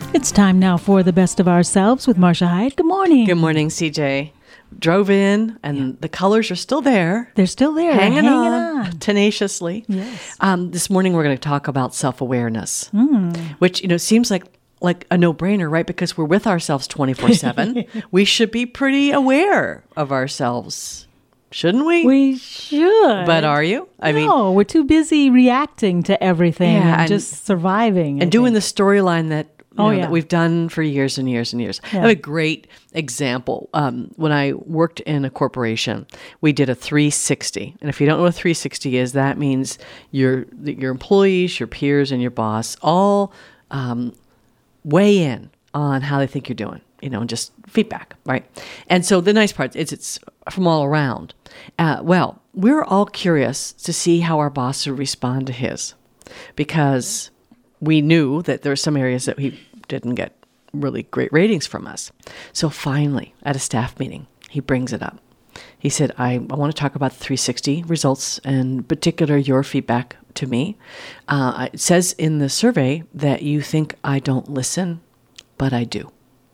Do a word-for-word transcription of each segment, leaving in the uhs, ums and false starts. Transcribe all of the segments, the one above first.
It's time now for The Best of Ourselves with Marcia Hyde. Good morning. Good morning, C J. Drove in, and yeah. the colors are still there. They're still there. Hanging, hanging on, on. tenaciously. Yes. Um, this morning, we're going to talk about self-awareness, mm. which, you know, seems like like a no-brainer, right? Because we're with ourselves twenty-four seven. We should be pretty aware of ourselves, shouldn't we? We should. But are you? I no, mean, no, we're too busy reacting to everything yeah, and, and just surviving. And I doing think. the storyline that, you oh, know, yeah. that we've done for years and years and years. Yeah. I have a great example. Um, when I worked in a corporation, we did a three sixty. And if you don't know what three sixty is, that means your your employees, your peers, and your boss all um, weigh in on how they think you're doing, you know, and just feedback, right? And so the nice part is it's from all around. Uh, well, we're all curious to see how our boss would respond to his, because we knew that there were some areas that he didn't get really great ratings from us. So finally, at a staff meeting, he brings it up. He said, I, I want to talk about the three sixty results, and in particular your feedback to me. Uh, it says in the survey that you think I don't listen, but I do.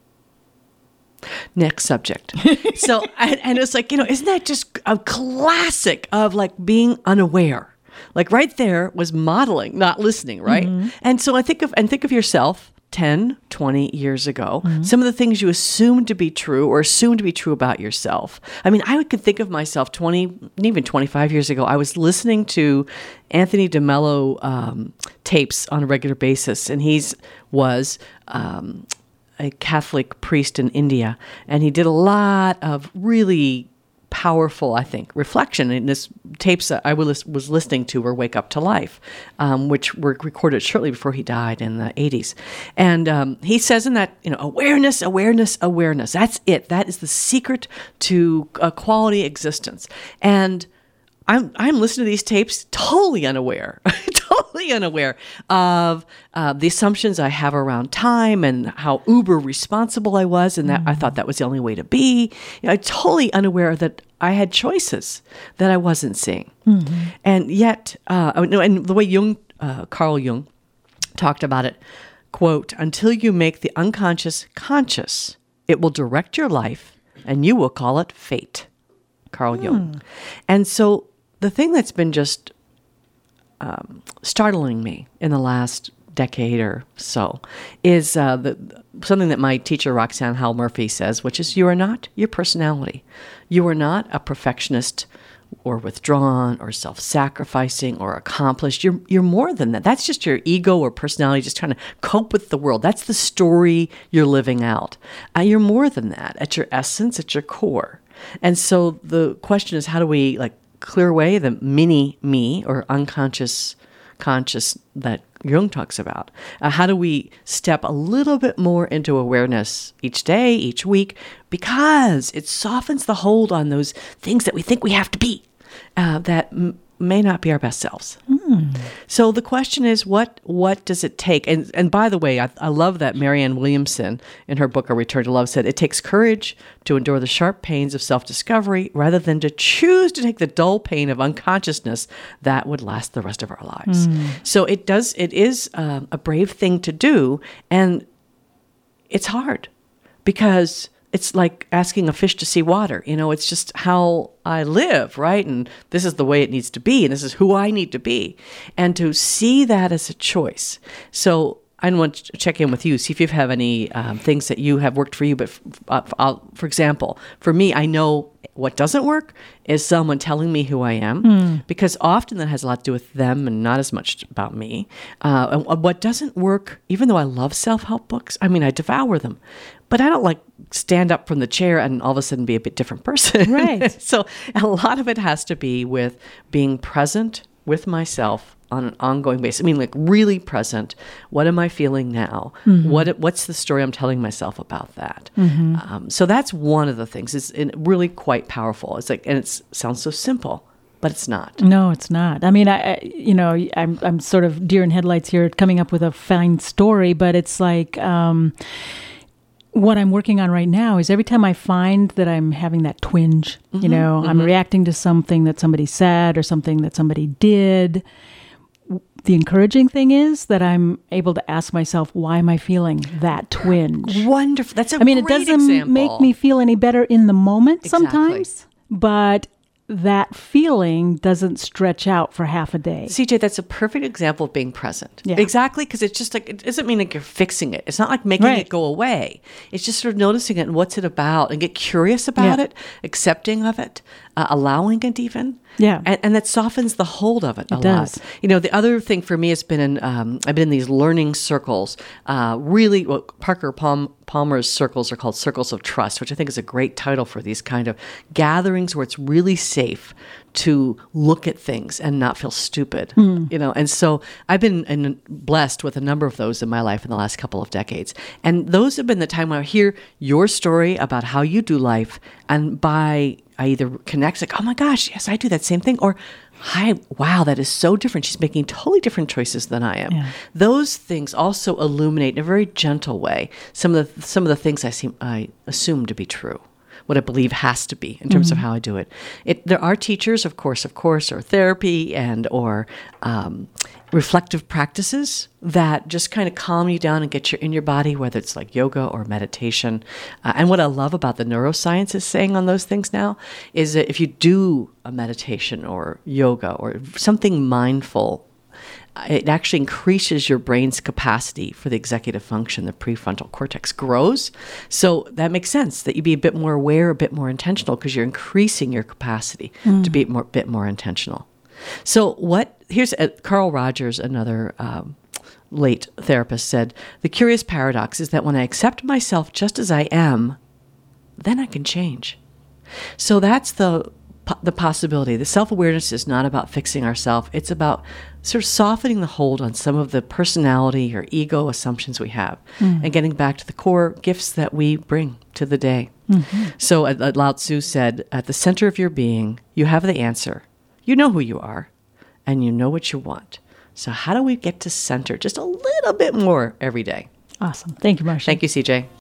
Next subject. So, and, and it's like, you know, isn't that just a classic of like being unaware? Like right there was modeling, not listening, right? Mm-hmm. And so I think of, and think of yourself ten, twenty years ago, mm-hmm. some of the things you assumed to be true or assumed to be true about yourself. I mean, I could think of myself twenty, even twenty-five years ago. I was listening to Anthony DeMello um, tapes on a regular basis, and he's was um, a Catholic priest in India, and he did a lot of really powerful, I think, reflection. And this tapes that I was listening to were Wake Up to Life, um, which were recorded shortly before he died in the eighties. And um, he says in that, you know, awareness, awareness, awareness. That's it. That is the secret to a quality existence. And I'm I'm listening to these tapes totally unaware, totally unaware of uh, the assumptions I have around time and how uber responsible I was, and that mm-hmm. I thought that was the only way to be. You know, I'm totally unaware that I had choices that I wasn't seeing, mm-hmm. and yet, uh, and the way Jung, uh, Carl Jung, talked about it, quote: "Until you make the unconscious conscious, it will direct your life, and you will call it fate." Carl mm. Jung, and so. The thing that's been just um, startling me in the last decade or so is uh, the, something that my teacher, Roxanne Howell Murphy, says, which is, you are not your personality. You are not a perfectionist or withdrawn or self-sacrificing or accomplished. You're, you're more than that. That's just your ego or personality just trying to cope with the world. That's the story you're living out. Uh, you're more than that at your essence, at your core. And so the question is, how do we like clear away the mini me or unconscious conscious that Jung talks about? Uh, how do we step a little bit more into awareness each day, each week, because it softens the hold on those things that we think we have to be, uh, that m- may not be our best selves. Mm. So the question is, what what does it take? And and by the way, I, I love that Marianne Williamson, in her book, A Return to Love, said it takes courage to endure the sharp pains of self-discovery rather than to choose to take the dull pain of unconsciousness that would last the rest of our lives. Mm. So it does. It is um, a brave thing to do, and it's hard because it's like asking a fish to see water. You know, it's just how I live, right? And this is the way it needs to be, and this is who I need to be. And to see that as a choice. So I want to check in with you, see if you have any um, things that you have worked for you. But f- uh, I'll, for example, for me, I know what doesn't work is someone telling me who I am, mm. because often that has a lot to do with them and not as much about me. Uh, and what doesn't work, even though I love self-help books, I mean, I devour them, but I don't like stand up from the chair and all of a sudden be a bit different person. Right. So a lot of it has to be with being present with myself on an ongoing basis. I mean, like really present. What am I feeling now? Mm-hmm. What What's the story I'm telling myself about that? Mm-hmm. Um, so that's one of the things. It's really quite powerful. It's like, and it sounds so simple, but it's not. No, it's not. I mean, I, I you know, I'm I'm sort of deer in headlights here, coming up with a fine story, but it's like. Um, What I'm working on right now is every time I find that I'm having that twinge, mm-hmm, you know, mm-hmm. I'm reacting to something that somebody said or something that somebody did, the encouraging thing is that I'm able to ask myself, why am I feeling that twinge? Wonderful. That's a I mean, it great doesn't example. make me feel any better in the moment Exactly. sometimes, but that feeling doesn't stretch out for half a day. C J, that's a perfect example of being present. Yeah. Exactly, because it's just like, it doesn't mean like you're fixing it. It's not like making Right. it go away. It's just sort of noticing it and what's it about and get curious about Yeah. it, accepting of it, uh, allowing it even. Yeah. And, and that softens the hold of it a It does. lot. You know, the other thing for me has been in, um, I've been in these learning circles, uh, really what Parker Palm, Palmer's circles are called circles of trust, which I think is a great title for these kind of gatherings where it's really safe to look at things and not feel stupid, Mm. you know. And so I've been in, blessed with a number of those in my life in the last couple of decades. And those have been the time when I hear your story about how you do life, and by I either connect like, oh my gosh, yes, I do that same thing, or hi, wow, that is so different. She's making totally different choices than I am. Yeah. Those things also illuminate in a very gentle way some of the some of the things I seem I assume to be true, what I believe has to be in terms Mm-hmm. of how I do it. It there are teachers, of course, of course, or therapy and or um, reflective practices that just kind of calm you down and get you in your body, whether it's like yoga or meditation. Uh, and what I love about the neuroscience is saying on those things now is that if you do a meditation or yoga or something mindful, it actually increases your brain's capacity for the executive function. The prefrontal cortex grows. So that makes sense that you be a bit more aware, a bit more intentional, because you're increasing your capacity to be a more, bit more intentional. So what, here's uh, Carl Rogers, another um, late therapist, said, the curious paradox is that when I accept myself just as I am, then I can change. So that's the the possibility. The self-awareness is not about fixing ourselves. It's about sort of softening the hold on some of the personality or ego assumptions we have mm. and getting back to the core gifts that we bring to the day. Mm-hmm. So uh, Lao Tzu said, at the center of your being, you have the answer. You know who you are, and you know what you want. So how do we get to center just a little bit more every day? Awesome. Thank you, Marcia. Thank you, C J.